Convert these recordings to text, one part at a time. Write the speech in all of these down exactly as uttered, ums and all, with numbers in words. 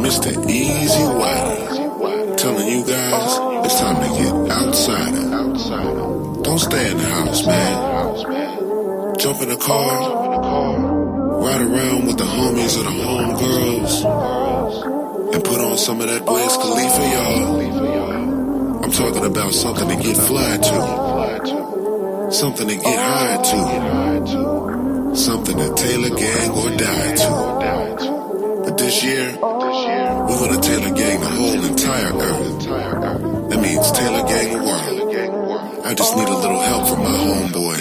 Mister Easy Wider, telling you guys it's time to get outside. Don't stay in the house, man. Jump in the car, ride around with the homies or the homegirls, and put on some of that Wiz Khalifa, y'all. I'm talking about something to get fly to, something to get high to, something to Taylor Gang or die to. But this year, we're gonna Taylor Gang the whole entire earth. That means Taylor Gang the world. I just need a little help from my homeboy.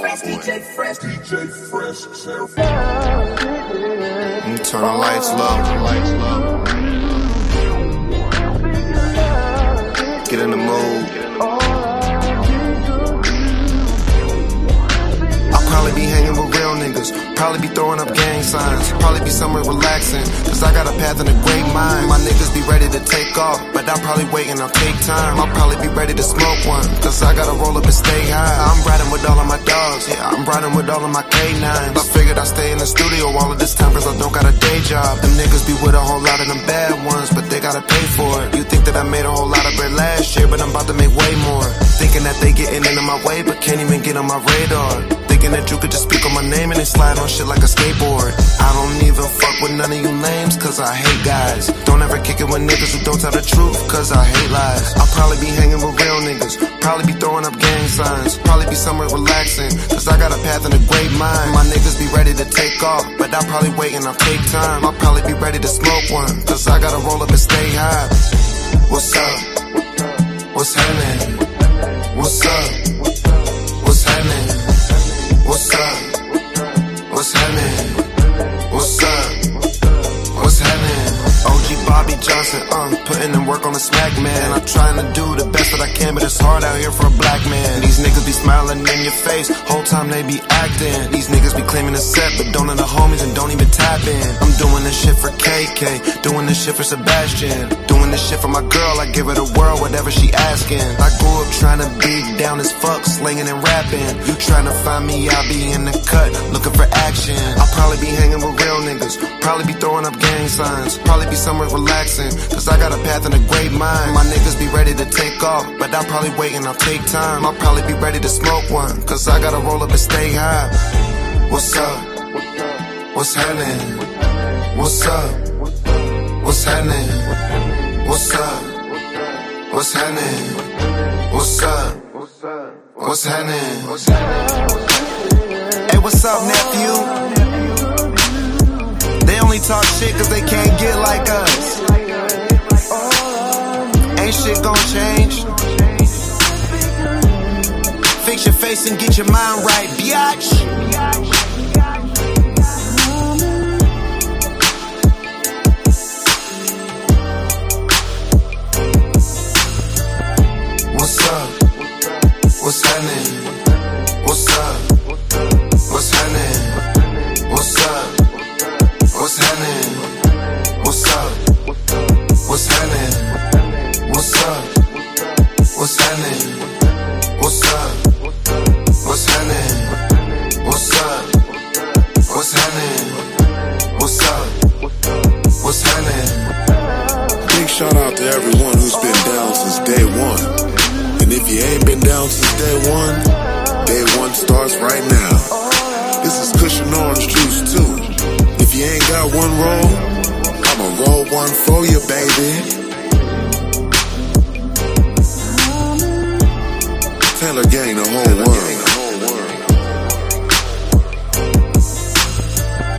Turn the lights low. Get in the mood. I'll probably be hanging with real niggas, probably be throwing up gang signs, probably be somewhere relaxing, cause I got a path and a great mind. My niggas be ready to take off, but I'll probably wait and I'll take time. I'll probably be ready to smoke one, cause I gotta roll up and stay high. I'm riding with all of my dogs, yeah, I'm riding with all of my K nines. I figured I'd stay in the studio all of this time cause I don't got a day job. Them niggas be with a whole lot of them bad ones, but they gotta pay for it. You think that I made a whole lot of bread last year, but I'm about to make way more. Thinking that they getting into my way, but can't even get on my radar. Thinking that you could just speak on my name and they slide on shit like a skateboard. I don't even fuck with none of you lames cause I hate guys. Don't ever kick it with niggas who don't tell the truth cause I hate lies. I'll probably be hanging with real niggas, probably be throwing up gang signs, probably be somewhere relaxing, cause I got a path and a great mind. My niggas be ready to take off, but I'll probably wait and I'll take time. I'll probably be ready to smoke one, cause I gotta roll up and stay high. What's up? What's happening? What's up? What's happening? What's up? What's happening? What's up? What's happening? O G Bobby Johnson, uh, putting in work on the smack, man. I'm trying to do the best that I can, but it's hard out here for a black man. These niggas be smiling in your face, whole time they be acting. These niggas be claiming a set, but don't know the homies and don't even tap in. I'm doing this shit for K K, doing this shit for Sebastian, doing this shit for my girl, I give her the world, whatever she asking. I grew up trying to be down as fuck, slinging and rapping. You trying to find me, I'll be in the cut, looking for action. I'll probably be hanging with real niggas, probably be throwing up gang signs, probably be somewhere relaxing, cause I got a path and a great mind. My niggas be ready to take off, but I'll probably wait and I'll take time. I'll probably be ready to smoke one, cause I gotta roll up and stay high. What's up? What's happening? What's up? What's happening? What's up? What's happening? What's up? What's happening? Hey, what's up, nephew? They only talk shit cause they can't get like us. Ain't shit gon' change. Fix your face and get your mind right, biatch. What's up? What's happening? What's up? What's happening? What's up? What's happening? What's up? What's happening? What's up? What's happening? What's up? What's happening? What's up? What's happening? What's up? What's happening? Big shout out to everyone who's been down since day one. And if you ain't been down since day one, day one starts right now. This is Cushion Orange Juice too. If you ain't got one roll, I'ma roll one for you, baby.